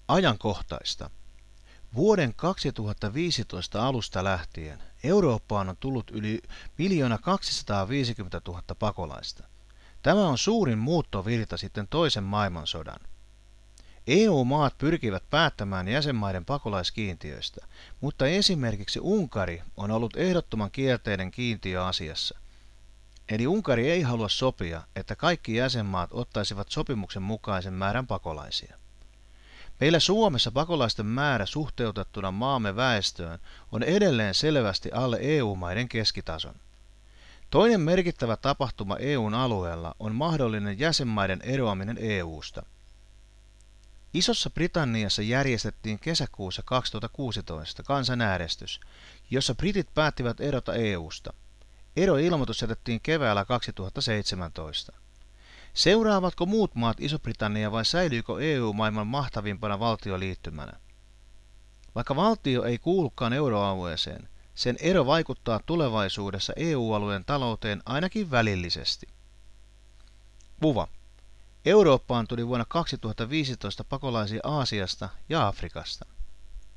Ajankohtaista. Vuoden 2015 alusta lähtien Eurooppaan on tullut yli 1 250 000 pakolaista. Tämä on suurin muuttovirta sitten toisen maailmansodan. EU-maat pyrkivät päättämään jäsenmaiden pakolaiskiintiöistä, mutta esimerkiksi Unkari on ollut ehdottoman kielteinen kiintiöasiassa. Eli Unkari ei halua sopia, että kaikki jäsenmaat ottaisivat sopimuksen mukaisen määrän pakolaisia. Meillä Suomessa pakolaisten määrä suhteutettuna maamme väestöön on edelleen selvästi alle EU-maiden keskitason. Toinen merkittävä tapahtuma EUn alueella on mahdollinen jäsenmaiden eroaminen EUsta. Isossa Britanniassa järjestettiin kesäkuussa 2016 kansanäänestys, jossa britit päättivät erota EUsta. Eroilmoitus jätettiin keväällä 2017. Seuraavatko muut maat Iso-Britannia vai säilyykö EU maailman mahtavimpana valtioliittymänä? Vaikka valtio ei kuulukaan euroalueeseen, sen ero vaikuttaa tulevaisuudessa EU-alueen talouteen ainakin välillisesti. Kuva. Eurooppaan tuli vuonna 2015 pakolaisia Aasiasta ja Afrikasta.